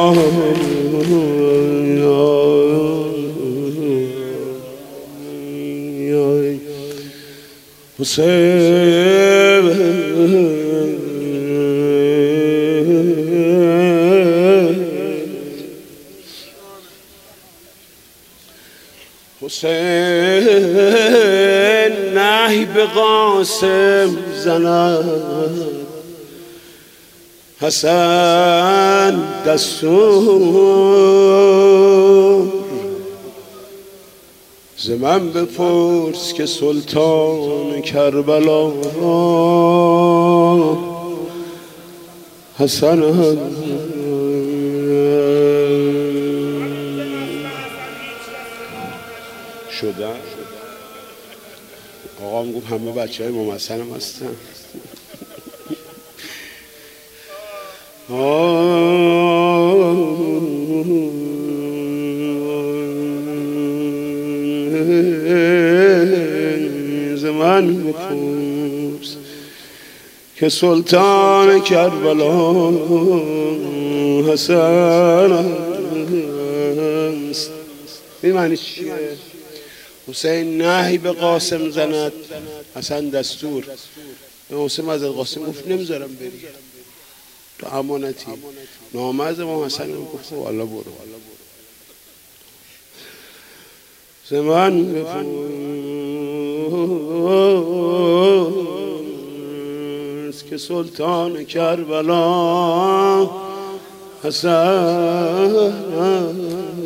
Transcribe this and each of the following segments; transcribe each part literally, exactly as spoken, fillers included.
حسین حسین نهی به قاسم زند، حسن دستور ز من بپرس که سلطان کربلا حسن شدن. آقام گفت همه بچه های ممثل هم هستن. زمان بپرس که سلطان کربلا حسن است. این معنی چیه؟ حسین نهی به قاسم زند، حسن دستور. حسین از قاسم گفت نمیذارم بری تو امانتی. نامه از امام حسن گفت خب الله برو. زمان بپرس که سلطان کربلا حسن.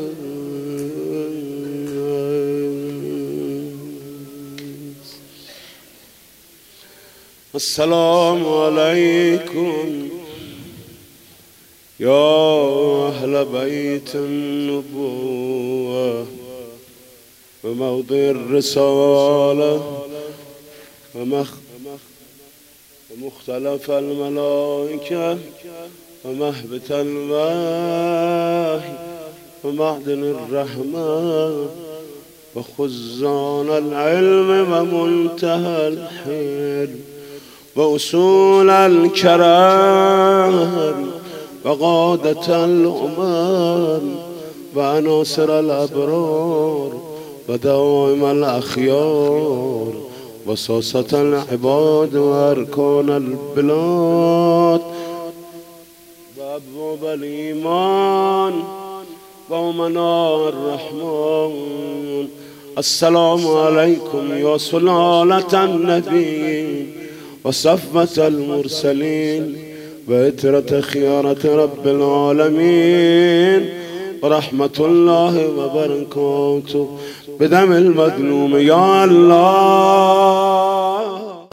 السلام علیکم یا اهل بیت النبوة و موضع الرسالة و مختلف الملائكة و مهبط الوحی و معدن الرحمة و خزان العلم و منتهى الحلم و اصول الكرم و قادة الأمم و عناصر الأبرار و دوائم الأخيار و ساسة العباد و أركان البلاد و أبواب الإيمان و أمناء الرحمن. السلام عليكم يا سلالة النبي و صفوة المرسلين و عترة خيارة رب العالمين و رحمة الله و بركاته بدم المظلوم. يا الله